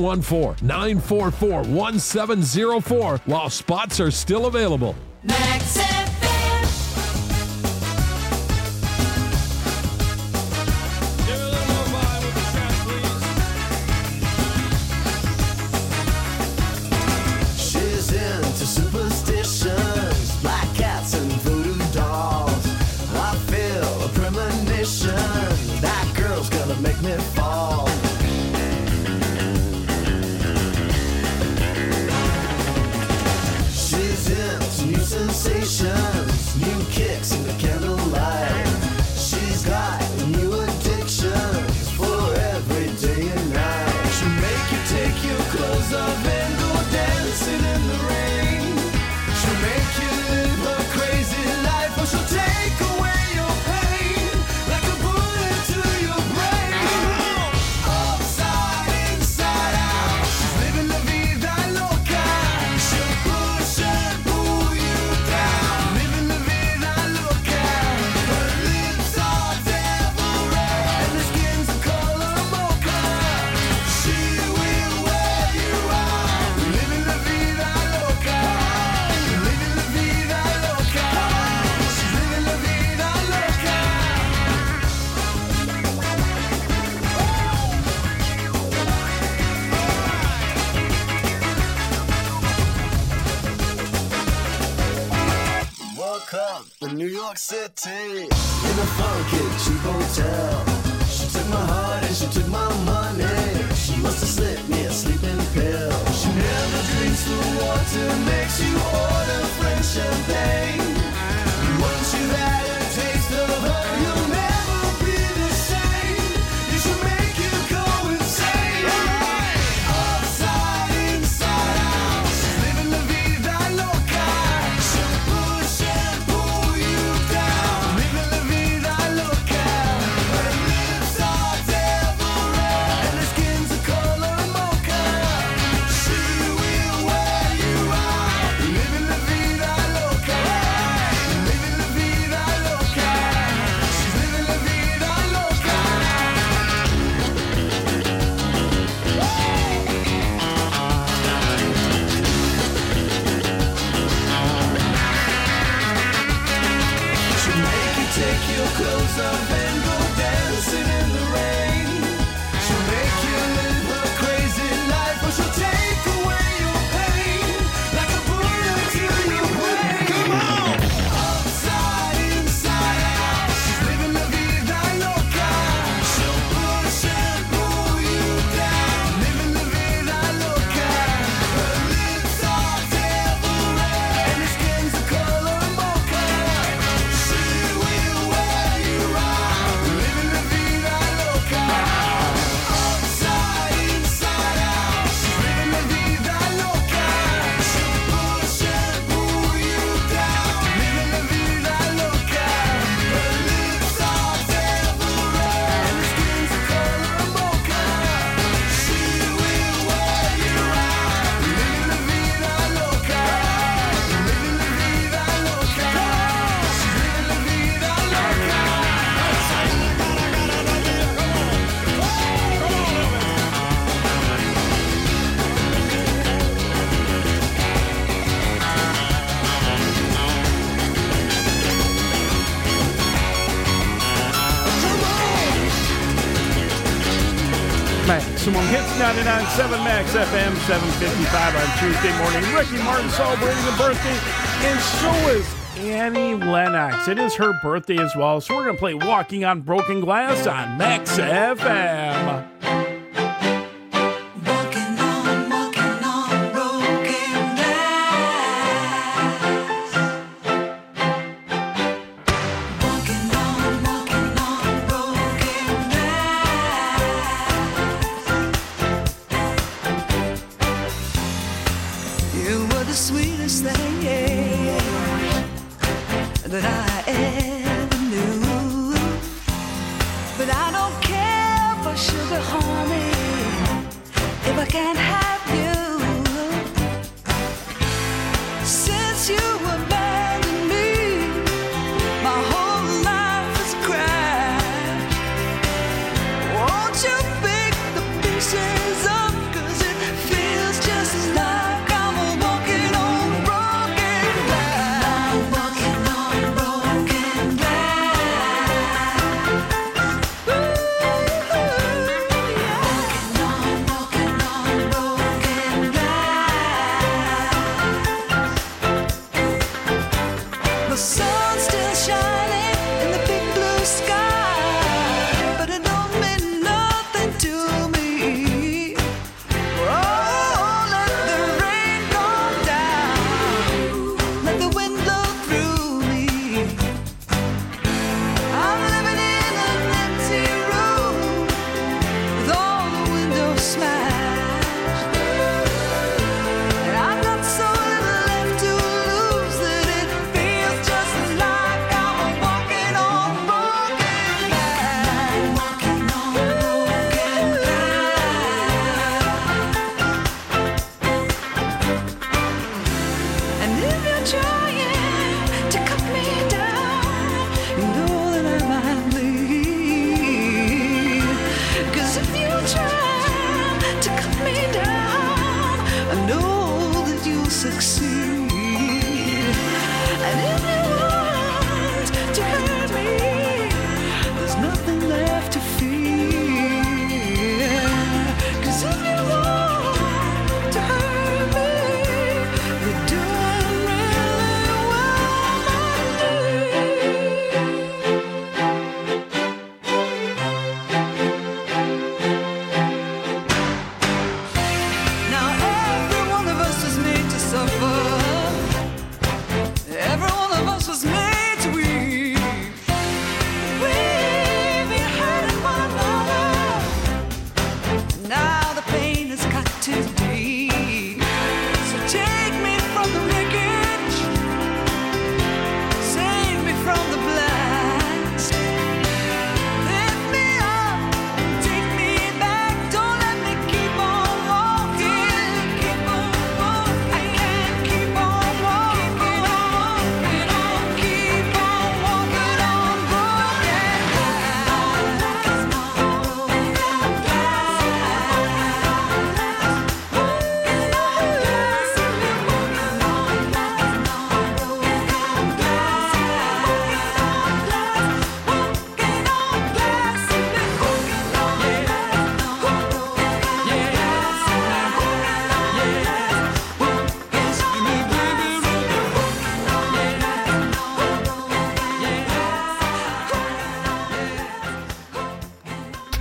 414-944-1704, while spots are still available. Max FM. She's into superstitions, black cats and voodoo dolls. I feel a premonition, that girl's gonna make me fall. She's into new sensations. from New York City in a funky cheap hotel. She took my heart and she took my money. She must have slipped me a sleeping pill. She never drinks the water, makes you order French champagne. Once you've had a taste of her, you'll never be the same. You should make you go insane. Upside, inside out, she's living la vida loca. She'll push and pull you down. Living la vida loca. Her lips are devil red and her skin's the color mocha. She will wear you out. Living la vida loca. Living la vida loca. She's living la vida loca. She'll make you take your clothes off and go dancing in the rain. She'll make you live a crazy life, or she'll take away your pain like a bullet to your brain. Come on! Upside, inside out, she's living la vida loca. She'll push and pull you down. Living la vida loca. Her lips are devil red and her skin's the color mocha. She will wear you out. Living la vida loca. Upside, inside out, she's living la vida loca. She'll push and pull you down. Living la vida loca. Her lips are devil red and her skin's the color mocha. She will wear you out. Living la vida loca. Living la vida loca. She's living la vida loca. Maximum Hits 99.7 Max FM 7:55 on Tuesday morning. Ricky Martin celebrating a birthday, and so is Annie Lennox. It is her birthday as well, so we're going to play Walking on Broken Glass on Max FM. You were the sweetest thing that I ever knew. But I don't care for sugar, honey, if I can't have you. Since you abandoned me, my whole life is a crash. Won't you pick the pieces up, 'cause it feels just like I'm walking on broken glass. I'm walking on broken glass. Ooh, yeah. Walking on broken glass. The sun's still shining in the big blue sky, but it don't mean nothing to me. Oh, let the rain go down, let the wind blow through me. I'm living in an empty room with all the windows smashed, and I've got so little left to lose that it feels just like I'm walking on broken glass. Walking on broken glass. And if you're trying to cut me down, you know that I might bleed. 'Cause if you try to cut me down, I know that you'll succeed. And if you want to hurt me, there's nothing left to fear. 'Cause if you want to hurt me, you're doing really well, my dear.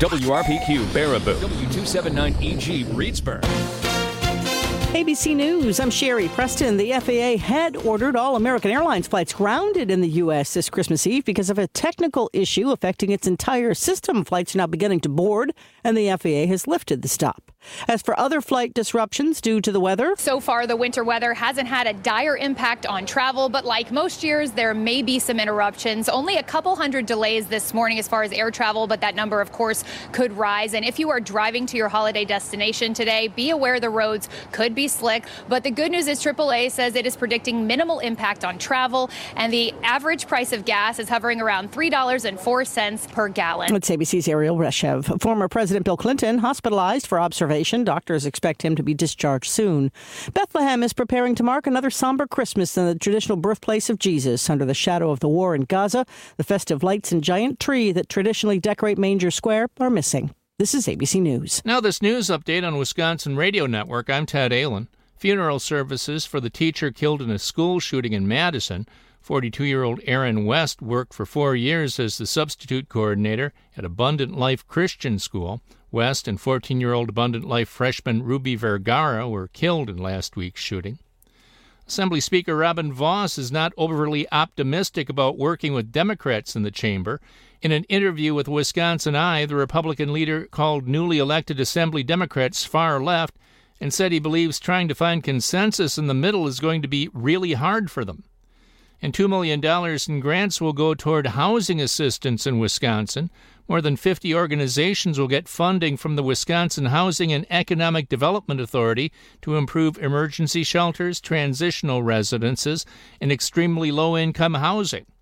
WRPQ Baraboo, W279EG Reedsburg. ABC News, I'm Sherry Preston. The FAA had ordered all American Airlines flights grounded in the U.S. this Christmas Eve because of a technical issue affecting its entire system. Flights are now beginning to board, and the FAA has lifted the stop. As for other flight disruptions due to the weather, so far the winter weather hasn't had a dire impact on travel, but like most years, there may be some interruptions. Only a couple hundred delays this morning as far as air travel, but that number, of course, could rise. And if you are driving to your holiday destination today, be aware the roads could be slick. But the good news is AAA says it is predicting minimal impact on travel, and the average price of gas is hovering around $3.04 per gallon. It's ABC's Ariel Reshev. Former President Bill Clinton hospitalized for observation. Doctors expect him to be discharged soon. Bethlehem is preparing to mark another somber Christmas in the traditional birthplace of Jesus. Under the shadow of the war in Gaza, the festive lights and giant tree that traditionally decorate Manger Square are missing. This is ABC News. Now this news update on Wisconsin Radio Network. I'm Ted Allen. Funeral services for the teacher killed in a school shooting in Madison. 42-year-old Aaron West worked for 4 years as the substitute coordinator at Abundant Life Christian School. West and 14-year-old Abundant Life freshman Ruby Vergara were killed in last week's shooting. Assembly Speaker Robin Vos is not overly optimistic about working with Democrats in the chamber. In an interview with Wisconsin Eye, the Republican leader called newly elected Assembly Democrats far left and said he believes trying to find consensus in the middle is going to be really hard for them. And $2 million in grants will go toward housing assistance in Wisconsin. More than 50 organizations will get funding from the Wisconsin Housing and Economic Development Authority to improve emergency shelters, transitional residences, and extremely low-income housing.